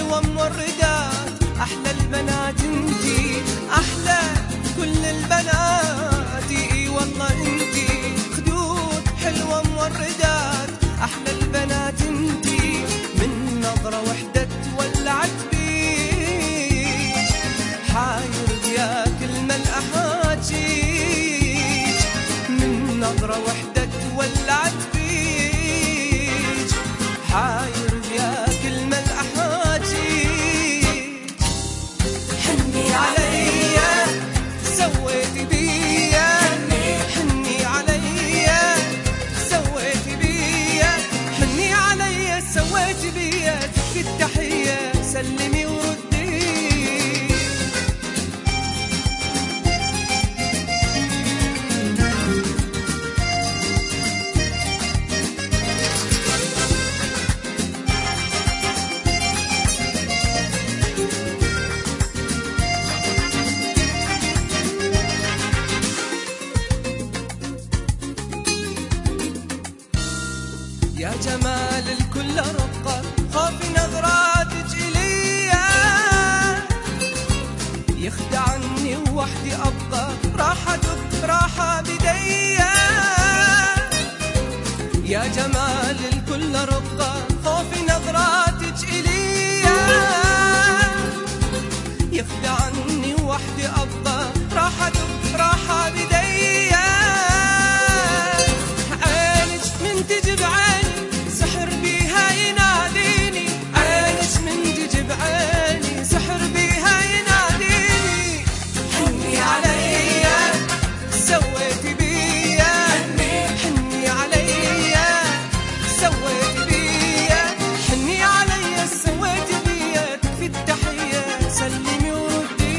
حلوة موردات، أحلى البنات انتي، أحلى كل البنات، اي والله انتي. خدود حلوة موردات، أحلى البنات انتي، من نظرة وحدة تولعت بيك، حاير يا كلمة الأحاجيج، من نظرة وحدة تولعت بيك، حاير يا كلمة الأحاجيج. حني عليا سويتي بيا، حني عليا سويتي بيا، حني عليا سويتي بيا، تكفي التحية سلمي وردي. يا جمال الكل رقة، خوفي نظراتك إليا، يخدعني وحدي أبقى، راح أدق راحة بديا. يا جمال الكل رقة، خوفي نظراتك إليا، يخدعني وحدي أبقى، راح أدق راحة بديا. عينك من تجي بعيني سحر بيها يناديني، عينك من تجي بعيني سحر بيها يناديني. حني عليا سويتي بيا، حني عليا سويتي بيا، حني عليا سويتي بيا، تكفي التحية سلمي وردي.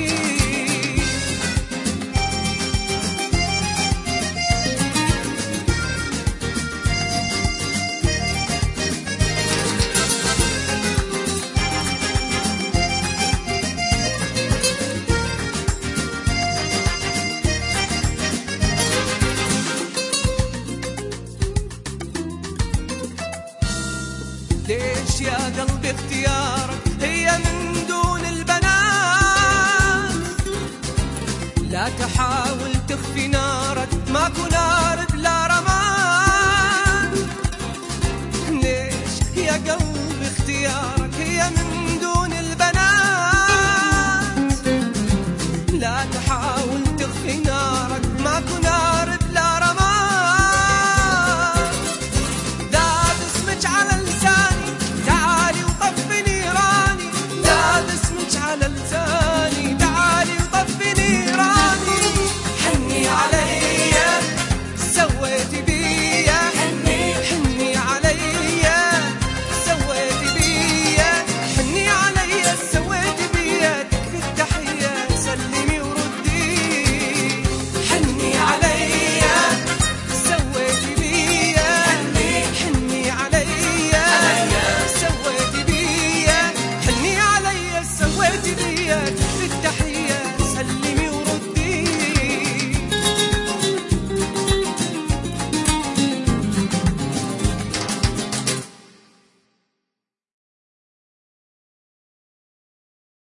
ليش يا قلبي اختيارك هي من دون البنات؟ لا تحاول تخفي نارك، ماكو نار بلا رماد. ليش يا قلبي اختيارك هي من